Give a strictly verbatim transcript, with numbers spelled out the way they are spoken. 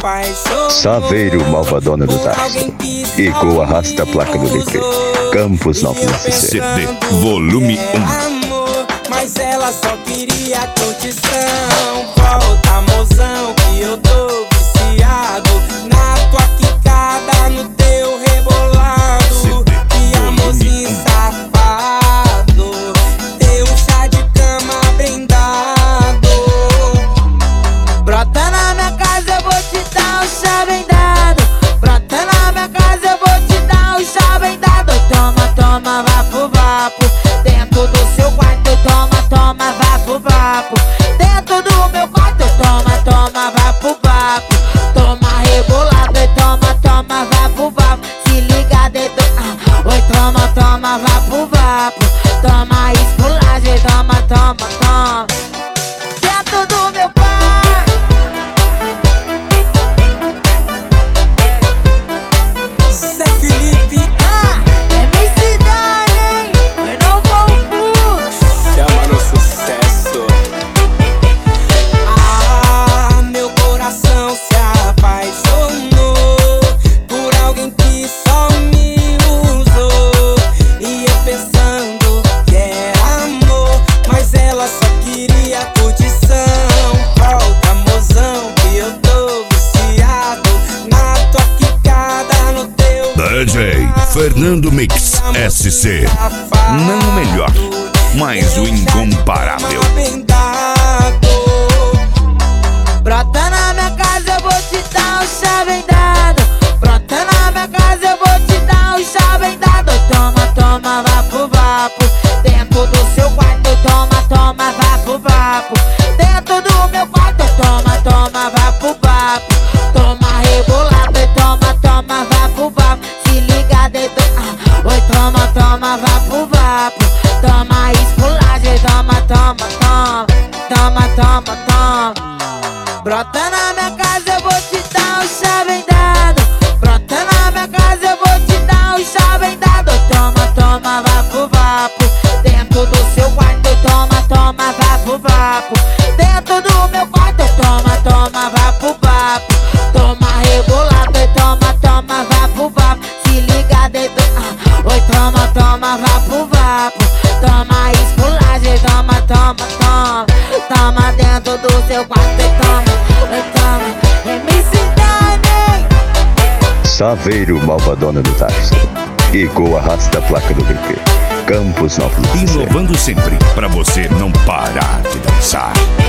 apaixonou. Saveiro, Malvadona do Tarso. Igor arrasta a placa do D P. Campos Novos S C. C D Volume um. Mas ela só queria curtição. Volta, mozão, que eu tô viciado na tua quicada, no teu rebolado. Que amorzinho safado, teu chá de cama bem dado. Brota na minha casa, eu vou te dar um chá bem dado. Brota na minha casa, eu vou te dar um chá bem dado. Toma, toma, vapo, vapo. Dentro do seu quarto, toma, toma, vapo, vapo. Dentro do meu quarto, toma, toma, vapo, vapo. Toma rebolado e toma, toma, vapo, vapo. Se liga dentro, ah. Oi, toma, toma, vapo, vapo. Toma esculagem, toma, toma, toma. Dentro do meu quarto. Zé Felipe, Ah, é minha cidade, hein? Eu não vou fugir. chama no sucesso. Ah, meu coração se apaixonou por alguém que só me usou. E eu pensando que era amor, mas ela só queria curtição. Volta, mozão, que eu tô viciado na tua quicada, no teu D J Fernando Mix S C. Não o melhor, mas o incomparável. Brota na minha casa, eu vou te dar um chá bem dado. Brota na minha casa, eu vou te dar um chá bem dado. Toma, toma, vapo, vapo. Dentro do seu quarto, toma, toma, vapo, vapo. Dentro do meu quarto, toma, toma, vapo, vapo. Toma rebolado e toma, toma, vapo, vapo. Se liga dentro, ah. Oi, toma, toma, vapo, vapo. Toma esculagem, toma, toma, toma. Toma, toma, toma. Brota na minha casa, eu vou te dar um chá bem dado. Brota na minha casa, eu vou te dar um chá bem dado. Toma, toma, vapo, vapo. Dentro do seu quarto, toma, toma, vapo, vapo. Dentro do meu quarto, toma, toma, vapo, vapo. Toma rebolado e toma, toma, vapo, vapo. Se liga dentro, ah. Oi, toma, toma, vapo, vapo. Toma esculagem, toma, toma, toma. Toma dentro do seu quarto e toma, e toma. É minha cidade. Saveiro, Malvadona do Tarso. Igor arrasta a placa do D P. Campos Novos S C. Inovando sempre, pra você não parar de dançar.